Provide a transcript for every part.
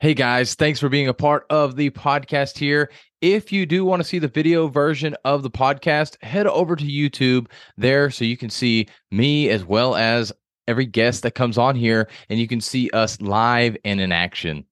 Hey guys, thanks for being a part of the podcast here. If you do want to see the video version of the podcast, head over to YouTube there so you can see me as well as every guest that comes on here, and you can see us live and in action.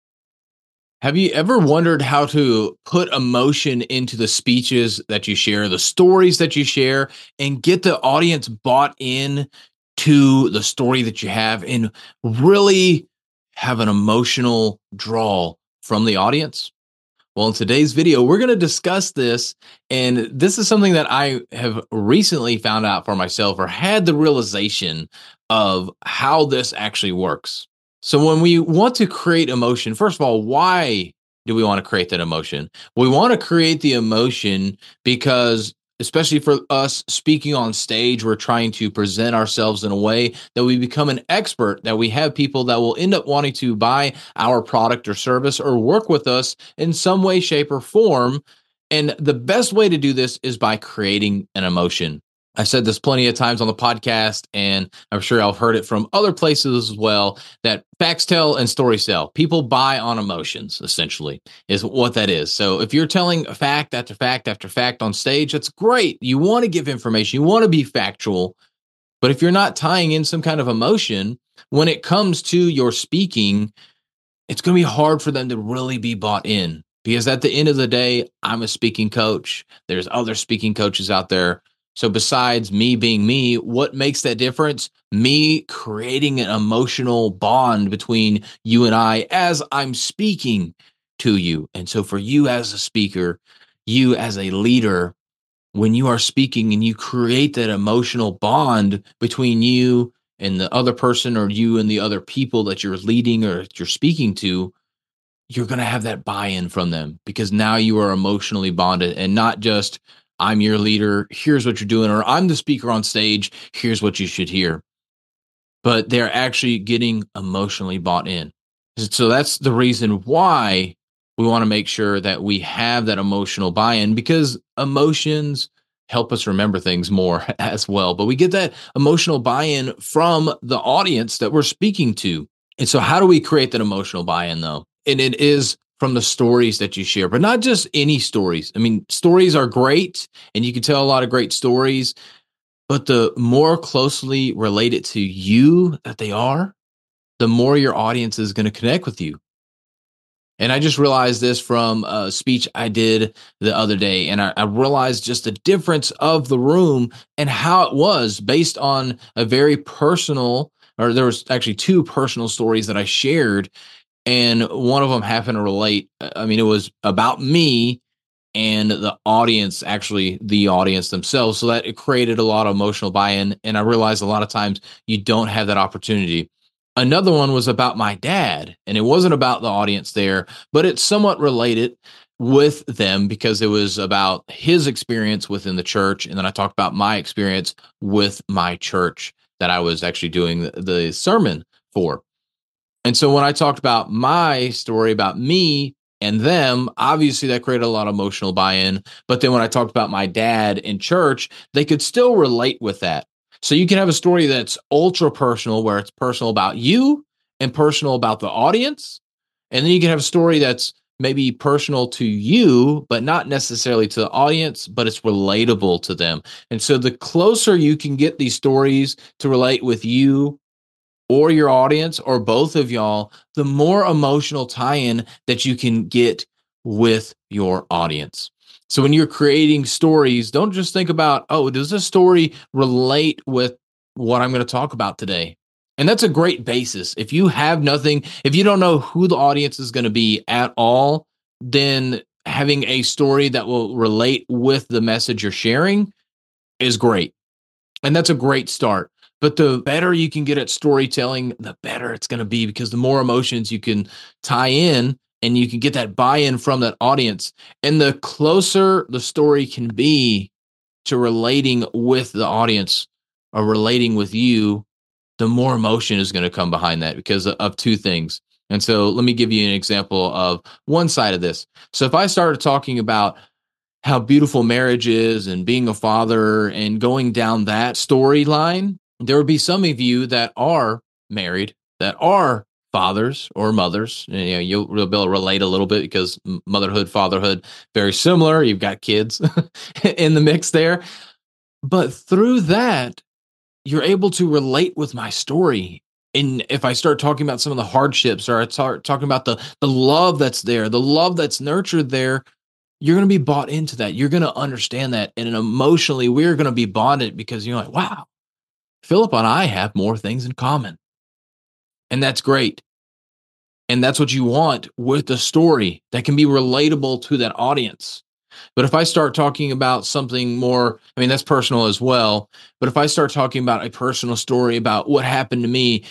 Have you ever wondered how to put emotion into the speeches that you share, the stories that you share, and get the audience bought in to the story that you have and really have an emotional draw from the audience? Well, in today's video, we're going to discuss this. And this is something that I have recently found out for myself or had the realization of how this actually works. So, when we want to create emotion, first of all, why do we want to create that emotion? We want to create the emotion because, especially for us speaking on stage, we're trying to present ourselves in a way that we become an expert, that we have people that will end up wanting to buy our product or service or work with us in some way, shape, or form. And the best way to do this is by creating an emotion. I said this plenty of times on the podcast, and I'm sure I've heard it from other places as well, that facts tell and stories sell. People buy on emotions, essentially, is what that is. So if you're telling fact after fact after fact on stage, that's great. You want to give information. You want to be factual. But if you're not tying in some kind of emotion, when it comes to your speaking, it's going to be hard for them to really be bought in. Because at the end of the day, I'm a speaking coach. There's other speaking coaches out there. So besides me being me, what makes that difference? Me creating an emotional bond between you and I as I'm speaking to you. And so for you as a speaker, you as a leader, when you are speaking and you create that emotional bond between you and the other person, or you and the other people that you're leading or you're speaking to, you're going to have that buy-in from them because now you are emotionally bonded, and not just I'm your leader, here's what you're doing, or I'm the speaker on stage, here's what you should hear. But they're actually getting emotionally bought in. So that's the reason why we want to make sure that we have that emotional buy-in, because emotions help us remember things more as well. But we get that emotional buy-in from the audience that we're speaking to. And so how do we create that emotional buy-in though? And it is from the stories that you share, but not just any stories. I mean, stories are great and you can tell a lot of great stories, but the more closely related to you that they are, the more your audience is going to connect with you. And I just realized this from a speech I did the other day. And I realized just the difference of the room and how it was based on a very personal, or there was actually two personal stories that I shared. And one of them happened to relate. I mean, it was about me and the audience, actually the audience themselves. So that it created a lot of emotional buy-in. And I realized a lot of times you don't have that opportunity. Another one was about my dad, and it wasn't about the audience there, but it's somewhat related with them because it was about his experience within the church. And then I talked about my experience with my church that I was actually doing the sermon for. And so when I talked about my story about me and them, obviously that created a lot of emotional buy-in. But then when I talked about my dad in church, they could still relate with that. So you can have a story that's ultra personal, where it's personal about you and personal about the audience. And then you can have a story that's maybe personal to you, but not necessarily to the audience, but it's relatable to them. And so the closer you can get these stories to relate with you or your audience or both of y'all, the more emotional tie-in that you can get with your audience. So when you're creating stories, don't just think about, oh, does this story relate with what I'm going to talk about today? And that's a great basis. If you have nothing, if you don't know who the audience is going to be at all, then having a story that will relate with the message you're sharing is great. And that's a great start. But the better you can get at storytelling, the better it's going to be, because the more emotions you can tie in and you can get that buy-in from that audience. And the closer the story can be to relating with the audience or relating with you, the more emotion is going to come behind that because of two things. And so let me give you an example of one side of this. So if I started talking about how beautiful marriage is and being a father and going down that storyline, there would be some of you that are married, that are fathers or mothers. You'll be able to relate a little bit because motherhood, fatherhood, very similar. You've got kids in the mix there. But through that, you're able to relate with my story. And if I start talking about some of the hardships, or I start talking about the love that's there, the love that's nurtured there, you're going to be bought into that. You're going to understand that. And emotionally, we're going to be bonded because you're like, wow, Philip and I have more things in common. And that's great. And that's what you want with the story that can be relatable to that audience. But if I start talking about something more, I mean, that's personal as well. But if I start talking about a personal story about what happened to me,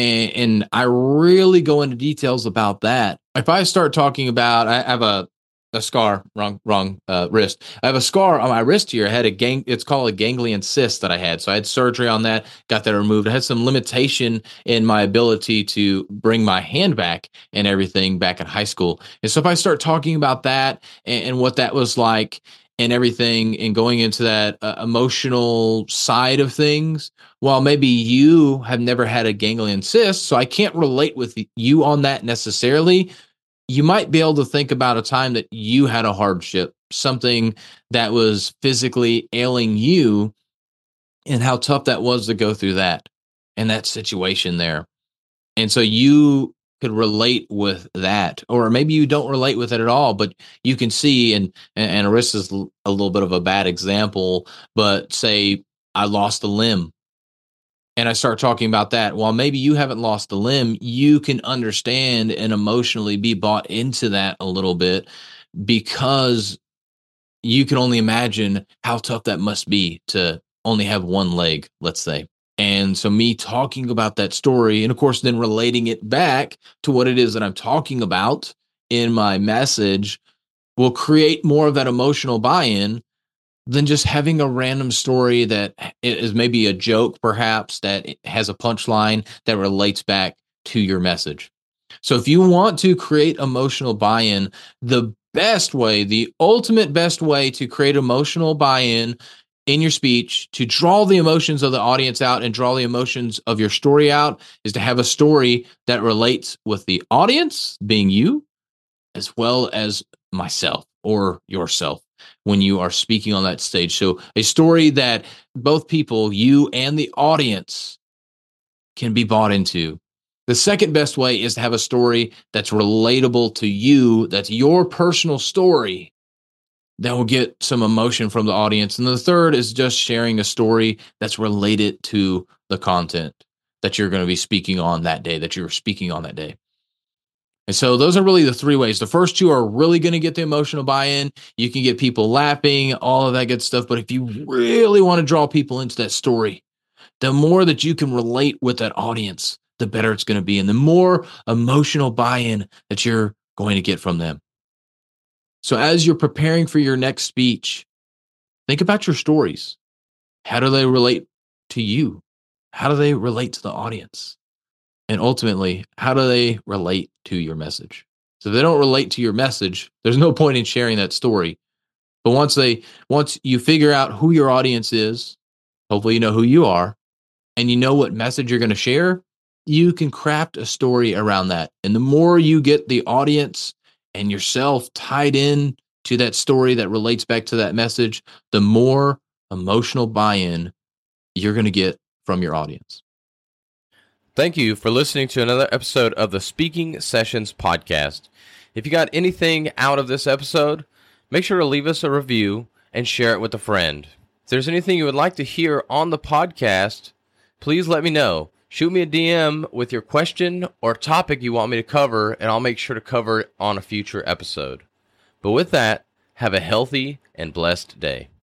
and I really go into details about that, if I start talking about, I have a scar, wrong wrist. I have a scar on my wrist here. I had it's called a ganglion cyst that I had. So I had surgery on that, got that removed. I had some limitation in my ability to bring my hand back and everything back in high school. And so if I start talking about that and what that was like and everything and going into that emotional side of things, while maybe you have never had a ganglion cyst, so I can't relate with you on that necessarily, you might be able to think about a time that you had a hardship, something that was physically ailing you, and how tough that was to go through that and that situation there. And so you could relate with that, or maybe you don't relate with it at all, but you can see, and Arissa is a little bit of a bad example, but say I lost a limb. And I start talking about that. While maybe you haven't lost a limb, you can understand and emotionally be bought into that a little bit because you can only imagine how tough that must be to only have one leg, let's say. And so me talking about that story, and of course, then relating it back to what it is that I'm talking about in my message will create more of that emotional buy-in than just having a random story that is maybe a joke, perhaps, that has a punchline that relates back to your message. So if you want to create emotional buy-in, the best way, the ultimate best way to create emotional buy-in in your speech, to draw the emotions of the audience out and draw the emotions of your story out, is to have a story that relates with the audience, being you, as well as myself or yourself when you are speaking on that stage. So a story that both people, you and the audience, can be bought into. The second best way is to have a story that's relatable to you, that's your personal story, that will get some emotion from the audience. And the third is just sharing a story that's related to the content that you're going to be speaking on that day, that you're speaking on that day. And so those are really the three ways. The first two are really going to get the emotional buy-in. You can get people laughing, all of that good stuff. But if you really want to draw people into that story, the more that you can relate with that audience, the better it's going to be. And the more emotional buy-in that you're going to get from them. So as you're preparing for your next speech, think about your stories. How do they relate to you? How do they relate to the audience? And ultimately, how do they relate to your message? So if they don't relate to your message, there's no point in sharing that story. But once you figure out who your audience is, hopefully you know who you are, and you know what message you're going to share, you can craft a story around that. And the more you get the audience and yourself tied in to that story that relates back to that message, the more emotional buy-in you're going to get from your audience. Thank you for listening to another episode of the Speaking Sessions podcast. If you got anything out of this episode, make sure to leave us a review and share it with a friend. If there's anything you would like to hear on the podcast, please let me know. Shoot me a DM with your question or topic you want me to cover, and I'll make sure to cover it on a future episode. But with that, have a healthy and blessed day.